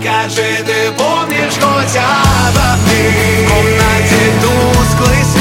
Скажи, ты помнишь хоть обо мне? В комнате тусклый свет.